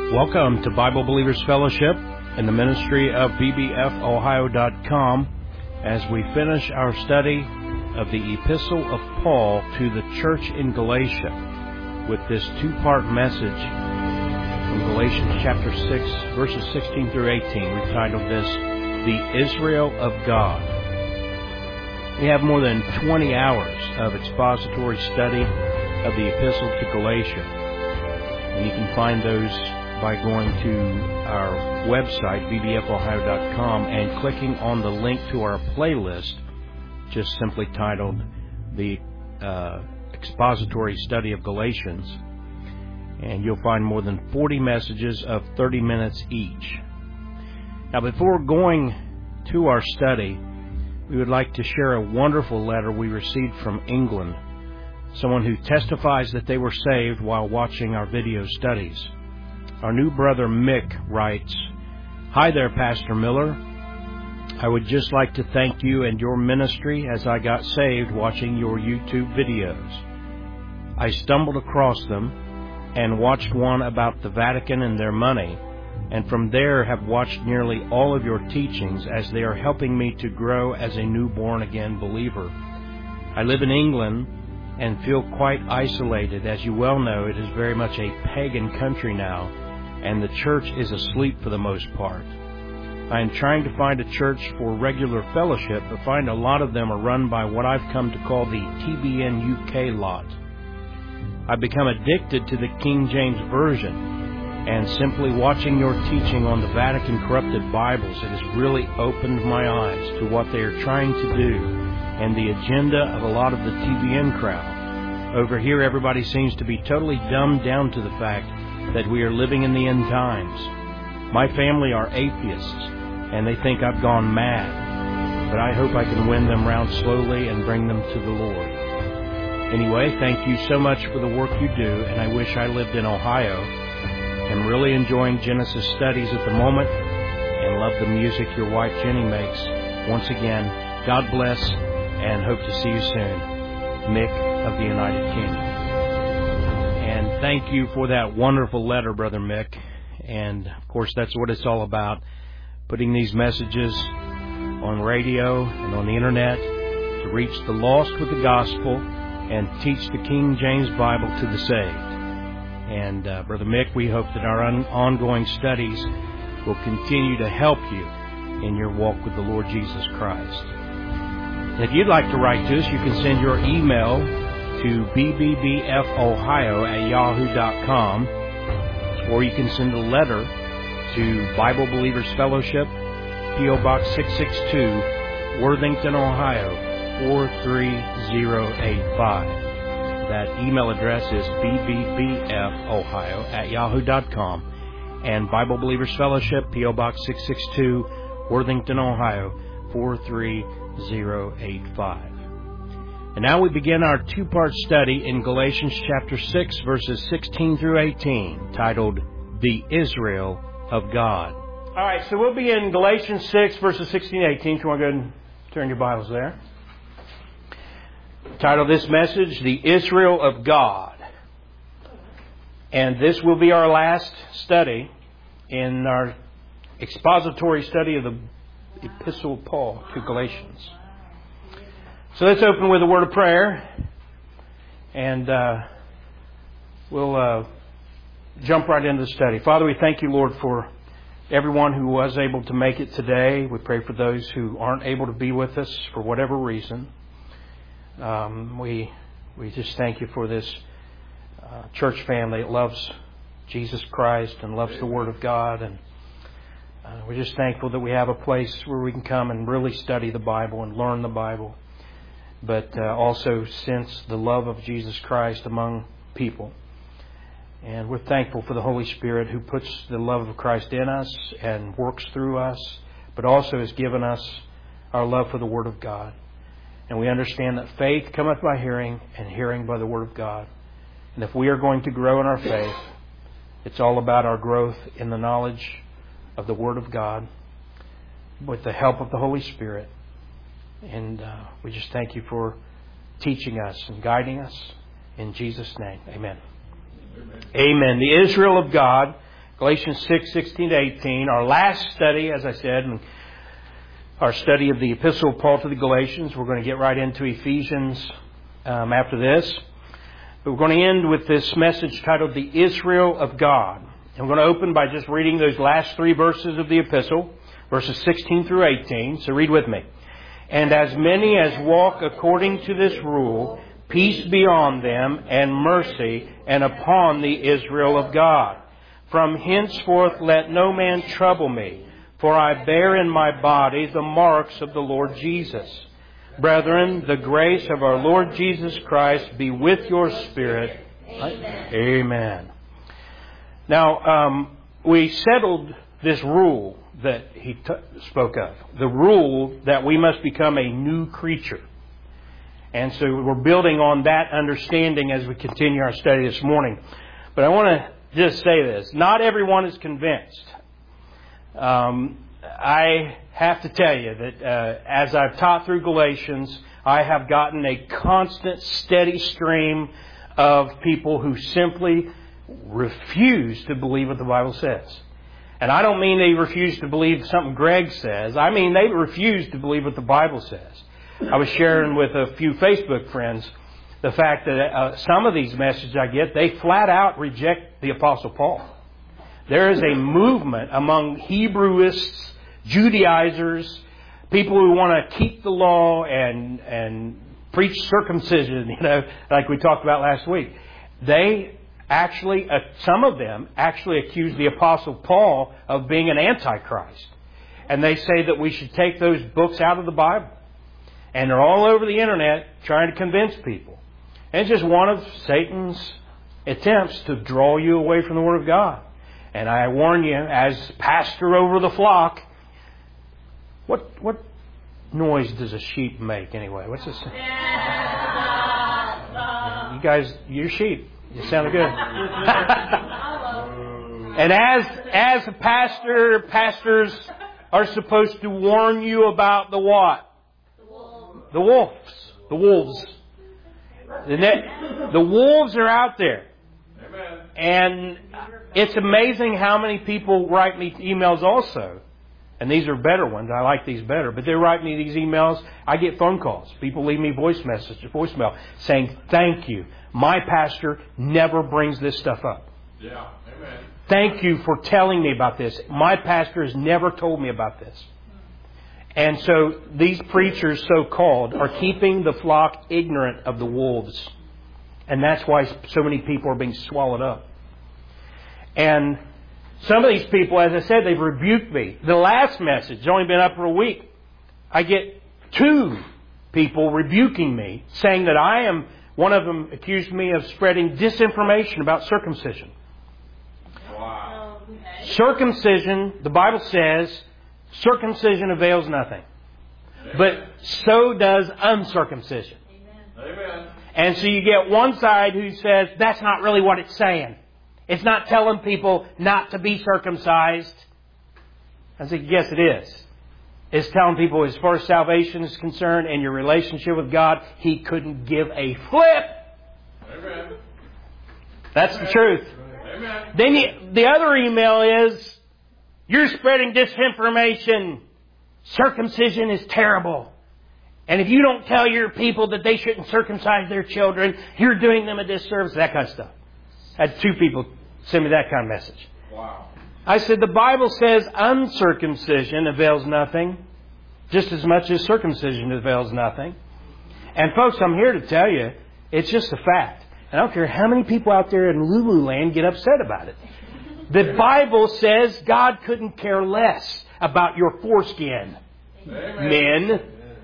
Welcome to Bible Believers Fellowship in the ministry of bbfohio.com as we finish our study of the Epistle of Paul to the church in Galatia with this two-part message from Galatians chapter 6, verses 16 through 18. We've titled this, The Israel of God. We have more than 20 hours of expository study of the Epistle to Galatia. And you can find those by going to our website, bbfohio.com, and clicking on the link to our playlist, just simply titled The Expository Study of Galatians. And you'll find more than 40 messages of 30 minutes each. Now, before going to our study, we would like to share a wonderful letter we received from England. Someone who testifies that they were saved while watching our video studies. Our new brother Mick writes, Hi there, Pastor Miller. I would just like to thank you and your ministry as I got saved watching your YouTube videos. I stumbled across them and watched one about the Vatican and their money, and from there have watched nearly all of your teachings as they are helping me to grow as a new born-again believer. I live in England and feel quite isolated. As you well know, it is very much a pagan country now, and the church is asleep for the most part. I am trying to find a church for regular fellowship, but find a lot of them are run by what I've come to call the TBN UK lot. I've become addicted to the King James Version, and simply watching your teaching on the Vatican corrupted Bibles, it has really opened my eyes to what they are trying to do and the agenda of a lot of the TBN crowd. Over here, everybody seems to be totally dumbed down to the fact that we are living in the end times. My family are atheists, and they think I've gone mad, but I hope I can win them round slowly and bring them to the Lord. Anyway, thank you so much for the work you do, and I wish I lived in Ohio. I'm really enjoying Genesis studies at the moment, and love the music your wife Jenny makes. Once again, God bless, and hope to see you soon. Mick of the United Kingdom. And thank you for that wonderful letter, Brother Mick. And, of course, that's what it's all about, putting these messages on radio and on the Internet to reach the lost with the gospel and teach the King James Bible to the saved. And, Brother Mick, we hope that our ongoing studies will continue to help you in your walk with the Lord Jesus Christ. If you'd like to write to us, you can send your email to bbbfohio@yahoo.com, or you can send a letter to Bible Believers Fellowship, P.O. Box 662, Worthington, Ohio, 43085. That email address is bbbfohio@yahoo.com, and Bible Believers Fellowship, P.O. Box 662, Worthington, Ohio, 43085. And now we begin our two-part study in Galatians chapter 6, verses 16 through 18, titled, The Israel of God. All right, so we'll be in Galatians 6, verses 16 and 18. If you want to go ahead and turn your Bibles there. Title of this message, The Israel of God. And this will be our last study in our expository study of the Epistle of Paul to Galatians. So let's open with a word of prayer, and we'll jump right into the study. Father, we thank you, Lord, for everyone who was able to make it today. We pray for those who aren't able to be with us for whatever reason. We just thank you for this church family that loves Jesus Christ and loves the Word of God, and we're just thankful that we have a place where we can come and really study the Bible and learn the Bible, but also sense the love of Jesus Christ among people. And we're thankful for the Holy Spirit who puts the love of Christ in us and works through us, but also has given us our love for the Word of God. And we understand that faith cometh by hearing, and hearing by the Word of God. And if we are going to grow in our faith, it's all about our growth in the knowledge of the Word of God with the help of the Holy Spirit. And we just thank you for teaching us and guiding us. In Jesus' name, amen. Amen. The Israel of God Galatians 6:16 to 18. Our last study, as I said, our study of the Epistle of Paul to the Galatians. We're going to get right into Ephesians after this. But we're going to end with this message titled The Israel of God. And we're going to open by just reading those last 3 verses of the Epistle, verses 16 through 18. So read with me. And as many as walk according to this rule, peace be on them and mercy and upon the Israel of God. From henceforth let no man trouble me, for I bear in my body the marks of the Lord Jesus. Brethren, the grace of our Lord Jesus Christ be with your spirit. Amen. Amen. Now, we settled this rule that he spoke of. The rule that we must become a new creature. And so we're building on that understanding as we continue our study this morning. But I want to just say this. Not everyone is convinced. I have to tell you that as I've taught through Galatians, I have gotten a constant, steady stream of people who simply refuse to believe what the Bible says. And I don't mean they refuse to believe something Greg says. I mean they refuse to believe what the Bible says. I was sharing with a few Facebook friends the fact that some of these messages I get, they flat out reject the Apostle Paul. There is a movement among Hebrewists, Judaizers, people who want to keep the law and preach circumcision, like we talked about last week. They actually, some of them actually accuse the Apostle Paul of being an antichrist. And they say that we should take those books out of the Bible. And they're all over the internet trying to convince people. And it's just one of Satan's attempts to draw you away from the Word of God. And I warn you, as pastor over the flock, what noise does a sheep make anyway? What's this? You guys, you're sheep. You sounded good. And as a pastor, pastors are supposed to warn you about the what? The wolves. The wolves. The wolves are out there. Amen. And it's amazing how many people write me emails also. And these are better ones. I like these better. But they write me these emails. I get phone calls. People leave me voicemail saying, thank you. My pastor never brings this stuff up. Yeah. Amen. Thank you for telling me about this. My pastor has never told me about this. And so these preachers, so-called, are keeping the flock ignorant of the wolves. And that's why so many people are being swallowed up. And some of these people, as I said, they've rebuked me. The last message, it's only been up for a week. I get 2 people rebuking me, saying that one of them accused me of spreading disinformation about circumcision. Wow. Circumcision, the Bible says, circumcision avails nothing. But so does uncircumcision. Amen. And so you get one side who says, that's not really what it's saying. It's not telling people not to be circumcised. I said, yes, it is. It's telling people as far as salvation is concerned and your relationship with God, He couldn't give a flip. Amen. That's the truth. Amen. Then the other email is, you're spreading disinformation. Circumcision is terrible. And if you don't tell your people that they shouldn't circumcise their children, you're doing them a disservice. That kind of stuff. I had 2 people send me that kind of message. Wow. I said, the Bible says uncircumcision avails nothing, just as much as circumcision avails nothing. And folks, I'm here to tell you, it's just a fact. I don't care how many people out there in Lululand get upset about it. The Bible says God couldn't care less about your foreskin, Amen. Men.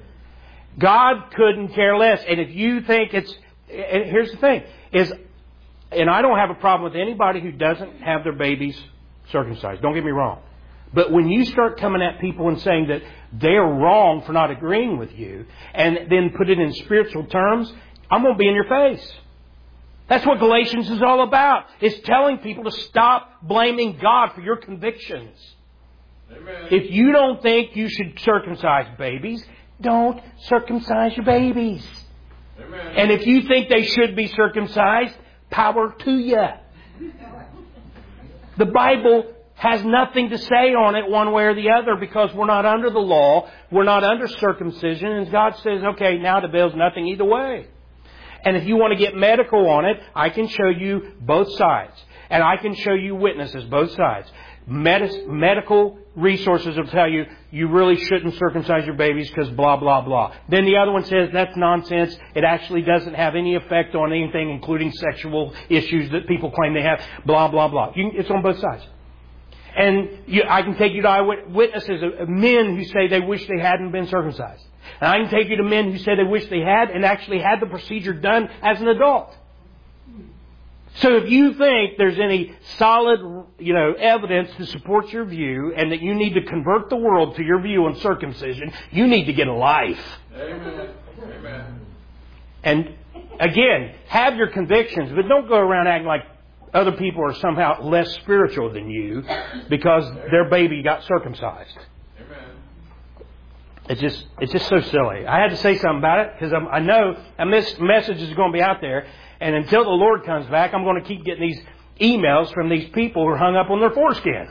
God couldn't care less. And if you think here's the thing, and I don't have a problem with anybody who doesn't have their babies circumcised. Don't get me wrong. But when you start coming at people and saying that they're wrong for not agreeing with you, and then put it in spiritual terms, I'm going to be in your face. That's what Galatians is all about. It's telling people to stop blaming God for your convictions. Amen. If you don't think you should circumcise babies, don't circumcise your babies. Amen. And if you think they should be circumcised, power to you. The Bible has nothing to say on it one way or the other because we're not under the law. We're not under circumcision. And God says, okay, now the bill's nothing either way. And if you want to get medical on it, I can show you both sides. And I can show you witnesses, both sides. Medical resources will tell you, you really shouldn't circumcise your babies because blah, blah, blah. Then the other one says, that's nonsense. It actually doesn't have any effect on anything, including sexual issues that people claim they have. Blah, blah, blah. It's on both sides. And I can take you to eyewitnesses of men who say they wish they hadn't been circumcised. And I can take you to men who say they wish they had and actually had the procedure done as an adult. So if you think there's any solid, evidence to support your view and that you need to convert the world to your view on circumcision, you need to get a life. Amen. Amen. And again, have your convictions, but don't go around acting like other people are somehow less spiritual than you because their baby got circumcised. Amen. It's just so silly. I had to say something about it because I know a message is going to be out there. And until the Lord comes back, I'm going to keep getting these emails from these people who are hung up on their foreskin.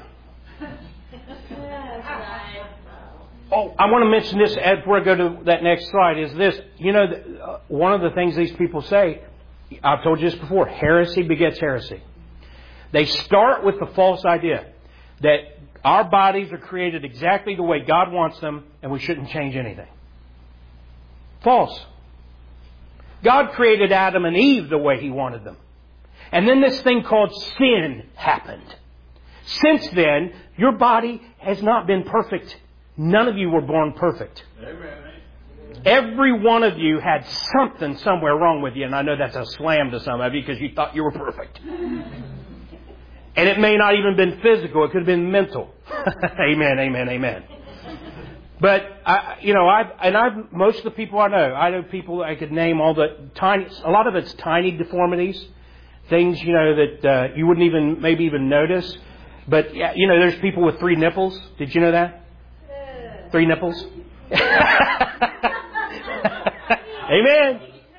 Oh, I want to mention this before I go to that next slide is this. One of the things these people say, I've told you this before, heresy begets heresy. They start with the false idea that our bodies are created exactly the way God wants them and we shouldn't change anything. False. God created Adam and Eve the way He wanted them. And then this thing called sin happened. Since then, your body has not been perfect. None of you were born perfect. Amen. Every one of you had something somewhere wrong with you. And I know that's a slam to some of you because you thought you were perfect. And it may not even been physical. It could have been mental. Amen, amen, amen. But, most of the people I know people I could name all the a lot of it's tiny deformities. Things, that you wouldn't even notice. But, there's people with 3 nipples. Did you know that? 3 nipples? Amen.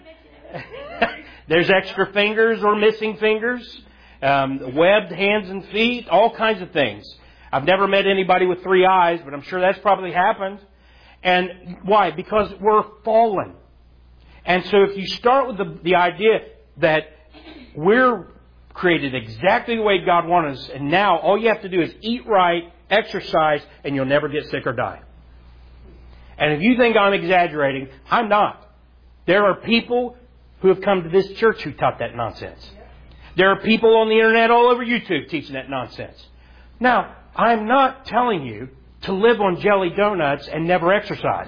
There's extra fingers or missing fingers. Webbed hands and feet. All kinds of things. I've never met anybody with 3 eyes, but I'm sure that's probably happened. And why? Because we're fallen. And so if you start with the idea that we're created exactly the way God wanted us, and now all you have to do is eat right, exercise, and you'll never get sick or die. And if you think I'm exaggerating, I'm not. There are people who have come to this church who taught that nonsense. There are people on the internet all over YouTube teaching that nonsense. Now, I'm not telling you to live on jelly donuts and never exercise.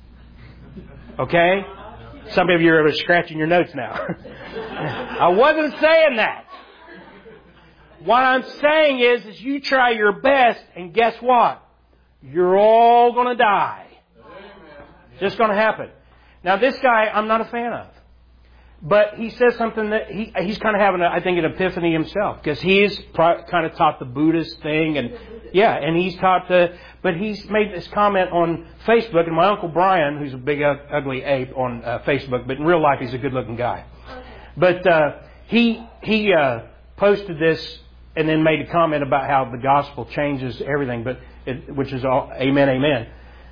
Okay? Some of you are scratching your notes now. I wasn't saying that. What I'm saying is you try your best, and guess what? You're all going to die. It's just going to happen. Now, this guy, I'm not a fan of. But he says something that he's kind of having, I think, an epiphany himself. Because he's kind of taught the Buddhist thing. And he's taught but he's made this comment on Facebook. And my Uncle Brian, who's a big, ugly ape on Facebook, but in real life he's a good-looking guy. But he posted this and then made a comment about how the gospel changes everything, which is all amen, amen.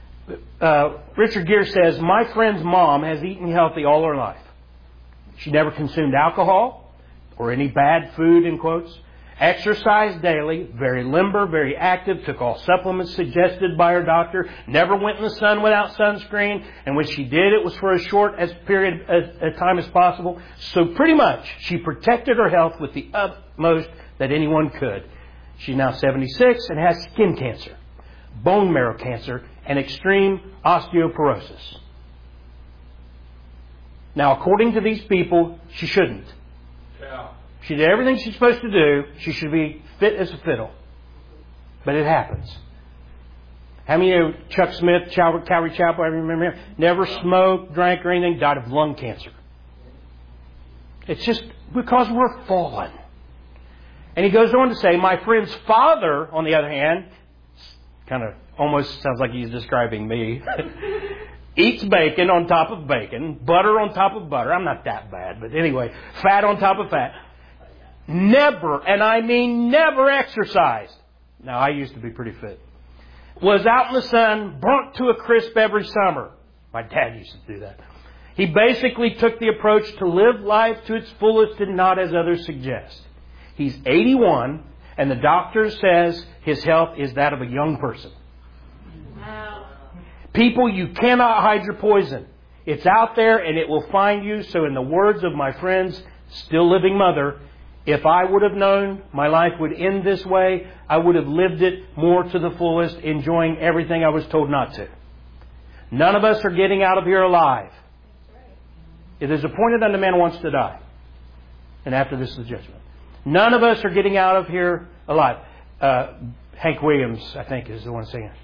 Richard Gere says, my friend's mom has eaten healthy all her life. She never consumed alcohol or any bad food, in quotes. Exercised daily, very limber, very active, took all supplements suggested by her doctor, never went in the sun without sunscreen, and when she did, it was for as short a period of time as possible. So pretty much, she protected her health with the utmost that anyone could. She's now 76 and has skin cancer, bone marrow cancer, and extreme osteoporosis. Now, according to these people, she shouldn't. Yeah. She did everything she's supposed to do. She should be fit as a fiddle. But it happens. How many of Chuck Smith, Calvary Chapel, I remember him, never smoked, drank, or anything, died of lung cancer. It's just because we're fallen. And he goes on to say, my friend's father, on the other hand, kind of almost sounds like he's describing me, eats bacon on top of bacon, butter on top of butter. I'm not that bad, but anyway, fat on top of fat. never, and I mean never exercised. Now, I used to be pretty fit. Was out in the sun, burnt to a crisp every summer. My dad used to do that. He basically took the approach to live life to its fullest and not as others suggest. He's 81, and the doctor says his health is that of a young person. Wow. People, you cannot hide your poison. It's out there and it will find you. So in the words of my friend's still living mother, if I would have known my life would end this way, I would have lived it more to the fullest, enjoying everything I was told not to. None of us are getting out of here alive. It is appointed unto man once to die. And after this is the judgment. None of us are getting out of here alive. Hank Williams, I think, is the one singing.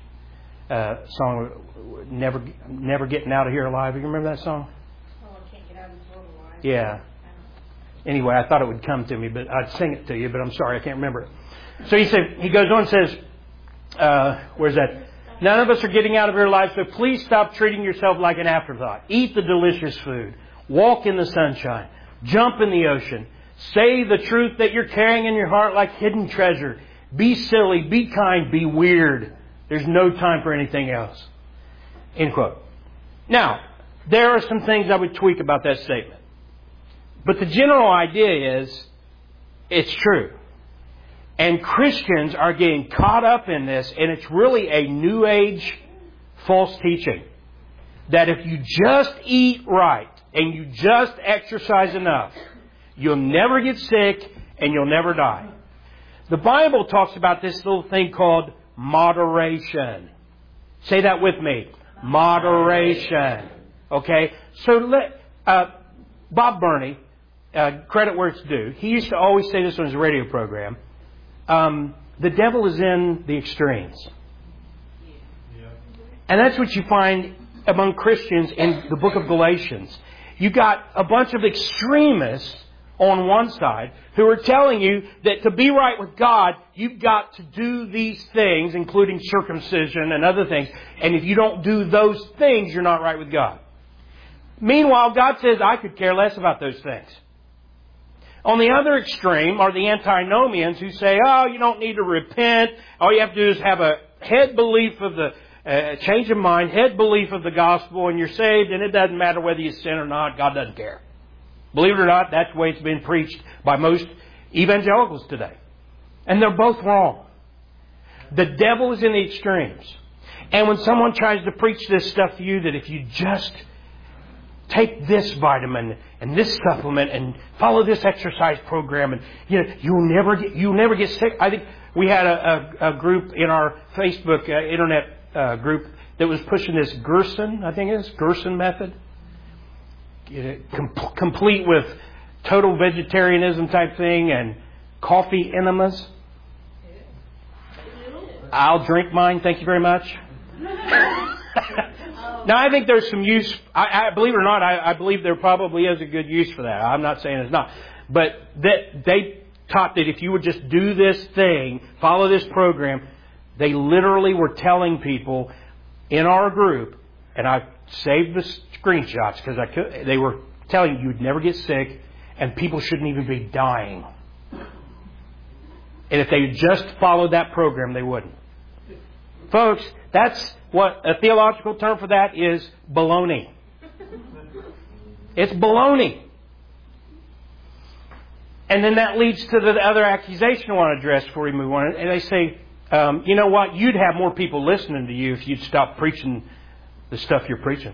Song, Never Getting Out of Here Alive. You remember that song? Oh, I can't get out of this world alive. Yeah. Anyway, I thought it would come to me, but I'd sing it to you, but I'm sorry, I can't remember it. So he goes on and says, where's that? None of us are getting out of here alive, so please stop treating yourself like an afterthought. Eat the delicious food. Walk in the sunshine. Jump in the ocean. Say the truth that you're carrying in your heart like hidden treasure. Be silly, be kind, be weird. There's no time for anything else. End quote. Now, there are some things I would tweak about that statement. But the general idea is, it's true. And Christians are getting caught up in this, and it's really a New Age false teaching. That if you just eat right, and you just exercise enough, you'll never get sick, and you'll never die. The Bible talks about this little thing called moderation. Say that with me. Moderation. Okay? So Bob Burney, credit where it's due, he used to always say this on his radio program. The devil is in the extremes. And that's what you find among Christians in the book of Galatians. You got a bunch of extremists on one side who are telling you that to be right with God, you've got to do these things, including circumcision and other things. And if you don't do those things, you're not right with God. Meanwhile, God says, I could care less about those things. On the other extreme are the antinomians who say, oh, you don't need to repent. All you have to do is have a head belief of the change of mind, head belief of the gospel, and you're saved, and it doesn't matter whether you sin or not. God doesn't care. Believe it or not, that's the way it's been preached by most evangelicals today. And they're both wrong. The devil is in the extremes. And when someone tries to preach this stuff to you, that if you just take this vitamin and this supplement and follow this exercise program, and you'll never get sick. I think we had a group in our Facebook internet group that was pushing this Gerson, I think it is, Gerson method. Complete with total vegetarianism type thing and coffee enemas. I'll drink mine, thank you very much. Now, I think there's some use. I believe it or not, I believe there probably is a good use for that. I'm not saying it's not. But they taught that if you would just do this thing, follow this program, they literally were telling people in our group, and I saved the screenshots because they were telling you you'd never get sick and people shouldn't even be dying. And if they just followed that program, they wouldn't. Folks, that's what a theological term for that is, baloney. It's baloney. And then that leads to the other accusation I want to address before we move on. And they say, you know what? You'd have more people listening to you if you'd stop preaching the stuff you're preaching.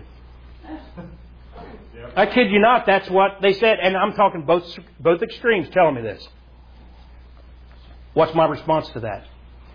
I kid you not, that's what they said. And I'm talking both extremes telling me this. What's my response to that?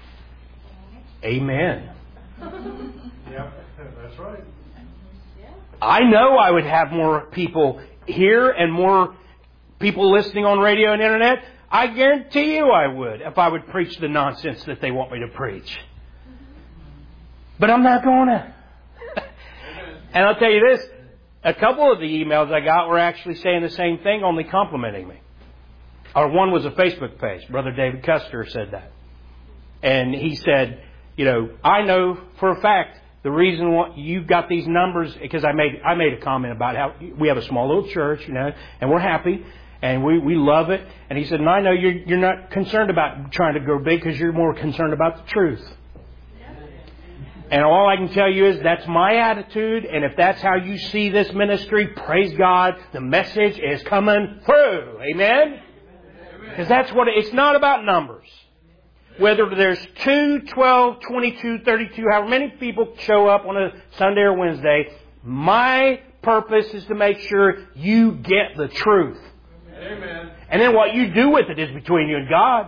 Amen. Yeah, that's right. I know I would have more people here and more people listening on radio and internet. I guarantee you I would if I would preach the nonsense that they want me to preach. But I'm not going to. And I'll tell you this, a couple of the emails I got were actually saying the same thing, only complimenting me. Or one was a Facebook page. Brother David Custer said that. And he said, I know for a fact the reason why you've got these numbers, because I made a comment about how we have a small little church, and we're happy. And we love it. And he said, and I know you're not concerned about trying to grow big because you're more concerned about the truth. And all I can tell you is that's my attitude. And if that's how you see this ministry, praise God, the message is coming through. Amen? Because that's what it's not about numbers. Whether there's 2, 12, 22, 32, however many people show up on a Sunday or Wednesday, my purpose is to make sure you get the truth. Amen. And then what you do with it is between you and God.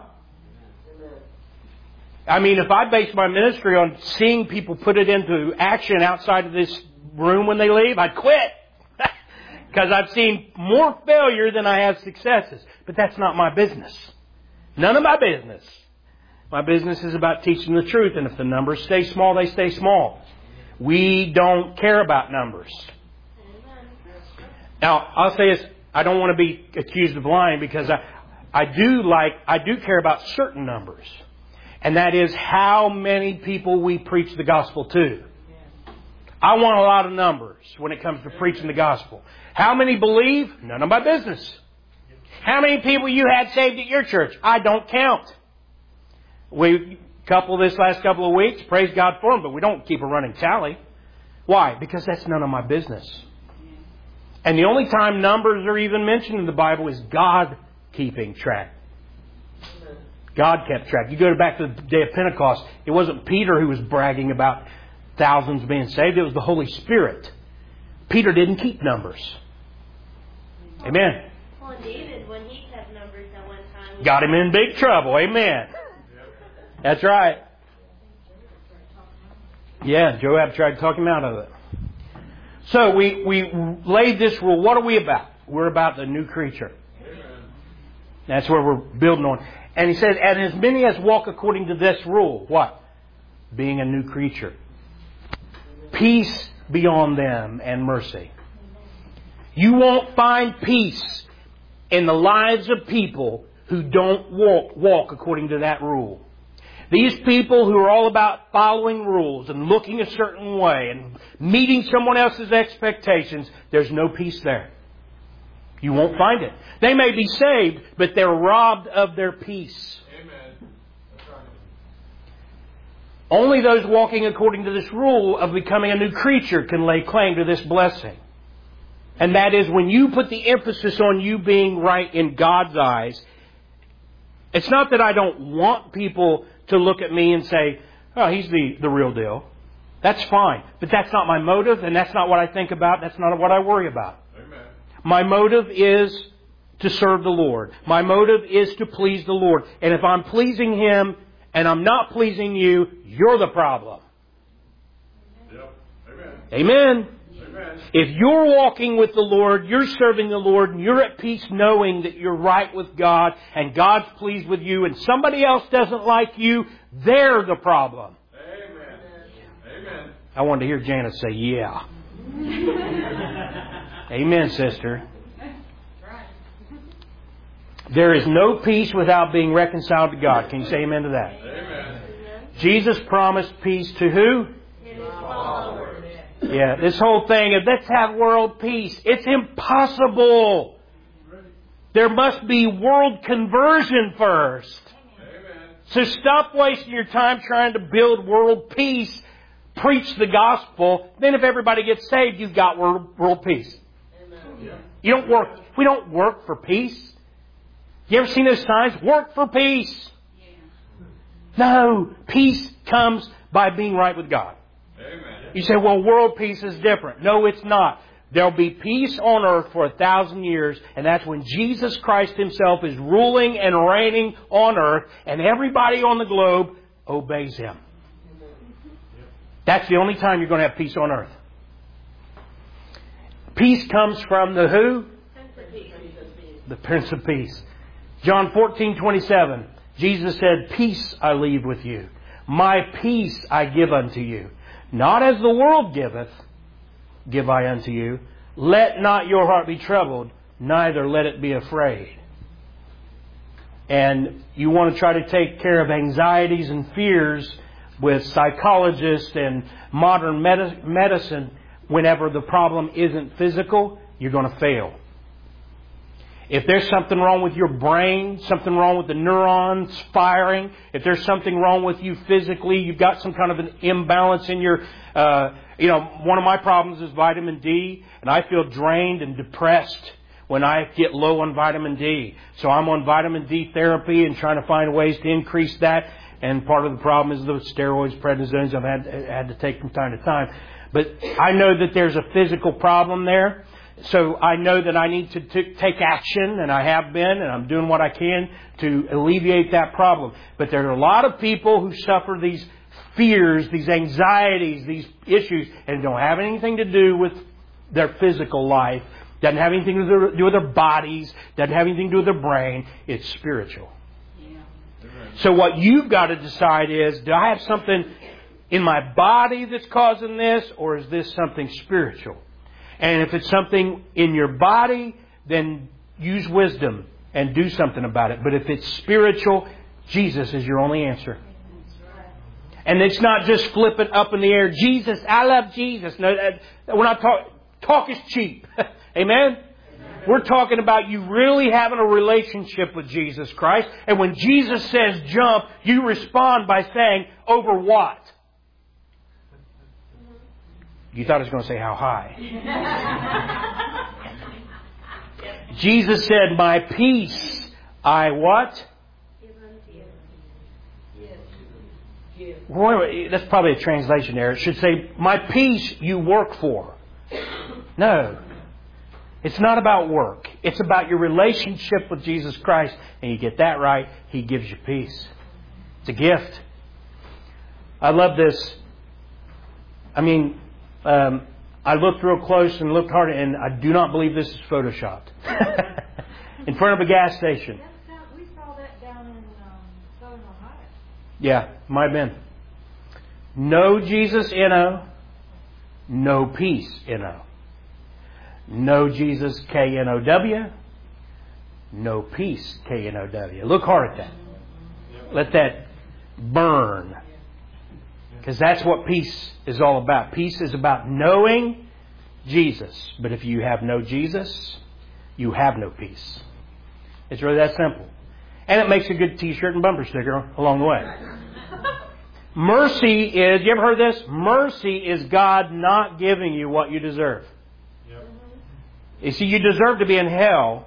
I mean, if I base my ministry on seeing people put it into action outside of this room when they leave, I'd quit. Because I've seen more failure than I have successes. But that's not my business. None of my business. My business is about teaching the truth. And if the numbers stay small, they stay small. We don't care about numbers. Now, I'll say this. I don't want to be accused of lying because I do care about certain numbers. And that is how many people we preach the gospel to. I want a lot of numbers when it comes to preaching the gospel. How many believe? None of my business. How many people you had saved at your church? I don't count. We couple this last couple of weeks, praise God for them, but we don't keep a running tally. Why? Because that's none of my business. And the only time numbers are even mentioned in the Bible is God keeping track. God kept track. You go back to the day of Pentecost, it wasn't Peter who was bragging about thousands being saved. It was the Holy Spirit. Peter didn't keep numbers. Amen. Well, David, when he kept numbers at one time, got him in big trouble. Amen. That's right. Yeah, Joab tried to talk him out of it. So we laid this rule. What are we about? We're about the new creature. That's where we're building on. And he said, and as many as walk according to this rule, what? Being a new creature. Peace be on them and mercy. You won't find peace in the lives of people who don't walk according to that rule. These people who are all about following rules and looking a certain way and meeting someone else's expectations, there's no peace there. You won't find it. They may be saved, but they're robbed of their peace. Amen. That's right. Only those walking according to this rule of becoming a new creature can lay claim to this blessing. And that is when you put the emphasis on you being right in God's eyes. It's not that I don't want people to look at me and say, oh, he's the real deal. That's fine. But that's not my motive, and that's not what I think about. That's not what I worry about. Amen. My motive is to serve the Lord. My motive is to please the Lord. And if I'm pleasing Him and I'm not pleasing you, you're the problem. Yep. Amen. Amen. Amen. If you're walking with the Lord, you're serving the Lord, and you're at peace knowing that you're right with God and God's pleased with you and somebody else doesn't like you, they're the problem. Amen. Amen. I wanted to hear Janice say, yeah. Amen, sister. There is no peace without being reconciled to God. Can you say amen to that? Amen. Jesus promised peace to who? His followers. Yeah, this whole thing of let's have world peace. It's impossible. There must be world conversion first. Amen. So stop wasting your time trying to build world peace. Preach the gospel. Then if everybody gets saved, you've got world peace. Yeah. You don't work. We don't work for peace. You ever seen those signs? Work for peace. No. Peace comes by being right with God. Amen. You say, well, world peace is different. No, it's not. There'll be peace on earth for 1,000 years, and that's when Jesus Christ Himself is ruling and reigning on earth, and everybody on the globe obeys Him. That's the only time you're going to have peace on earth. Peace comes from the who? The Prince of Peace. John 14:27. Jesus said, peace I leave with you. My peace I give unto you. Not as the world giveth, give I unto you. Let not your heart be troubled, neither let it be afraid. And you want to try to take care of anxieties and fears with psychologists and modern medicine whenever the problem isn't physical, you're going to fail. If there's something wrong with your brain, something wrong with the neurons firing, if there's something wrong with you physically, you've got some kind of an imbalance in your, one of my problems is vitamin D, and I feel drained and depressed when I get low on vitamin D. So I'm on vitamin D therapy and trying to find ways to increase that. And part of the problem is the steroids, prednisones I've had to take from time to time. But I know that there's a physical problem there. So I know that I need to take action, and I have been, and I'm doing what I can to alleviate that problem. But there are a lot of people who suffer these fears, these anxieties, these issues, and it don't have anything to do with their physical life. Doesn't have anything to do with their bodies. Doesn't have anything to do with their brain. It's spiritual. Yeah. So what you've got to decide is, do I have something in my body that's causing this, or is this something spiritual? And if it's something in your body, then use wisdom and do something about it. But if it's spiritual, Jesus is your only answer. And it's not just flipping up in the air, Jesus, I love Jesus. No, we're not talking. Talk is cheap. Amen? We're talking about you really having a relationship with Jesus Christ. And when Jesus says jump, you respond by saying, over what? You thought I was going to say how high. Jesus said, my peace, I what? Well, that's probably a translation error. It should say, my peace you work for. No. It's not about work. It's about your relationship with Jesus Christ. And you get that right, He gives you peace. It's a gift. I love this. I looked real close and looked hard, and I do not believe this is photoshopped. In front of a gas station. We saw that down in Southern Ohio. Yeah, might have been. No Jesus N-O. No peace N-O. No Jesus K-N-O-W. No peace K-N-O-W. Look hard at that. Let that burn. Because that's what peace is all about. Peace is about knowing Jesus. But if you have no Jesus, you have no peace. It's really that simple. And it makes a good t-shirt and bumper sticker along the way. Mercy is, you ever heard this? Mercy is God not giving you what you deserve. Yep. You see, you deserve to be in hell.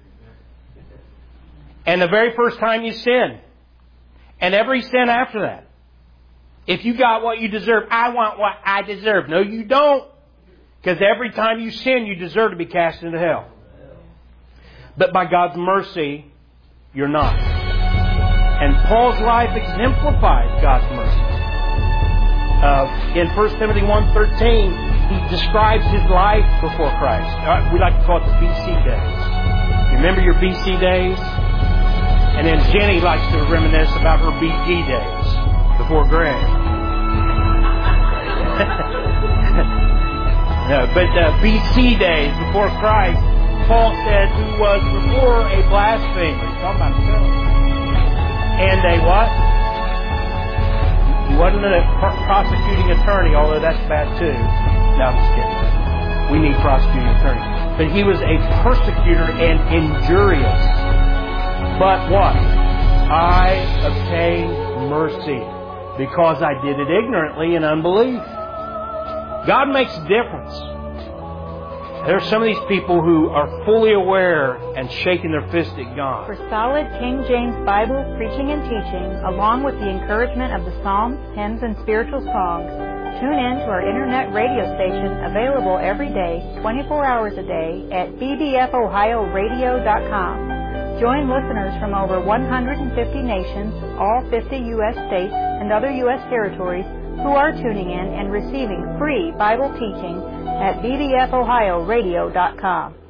And the very first time you sin. And every sin after that. If you got what you deserve, I want what I deserve. No, you don't. Because every time you sin, you deserve to be cast into hell. But by God's mercy, you're not. And Paul's life exemplifies God's mercy. In 1 Timothy 1:13, he describes his life before Christ. We like to call it the BC days. You remember your BC days? And then Jenny likes to reminisce about her BG days. Before Greg. No, but BC days, before Christ, Paul said, who was before a blasphemer. He's talking about himself. And a what? He wasn't a prosecuting attorney, although that's bad too. No, I'm just kidding. We need prosecuting attorneys. But he was a persecutor and injurious. But what? I obtained mercy. Because I did it ignorantly in unbelief. God makes a difference. There are some of these people who are fully aware and shaking their fist at God. For solid King James Bible preaching and teaching, along with the encouragement of the Psalms, hymns, and spiritual songs, tune in to our internet radio station available every day, 24 hours a day at bbfohioradio.com. Join listeners from over 150 nations, all 50 U.S. states, and other U.S. territories who are tuning in and receiving free Bible teaching at bbfohioradio.com.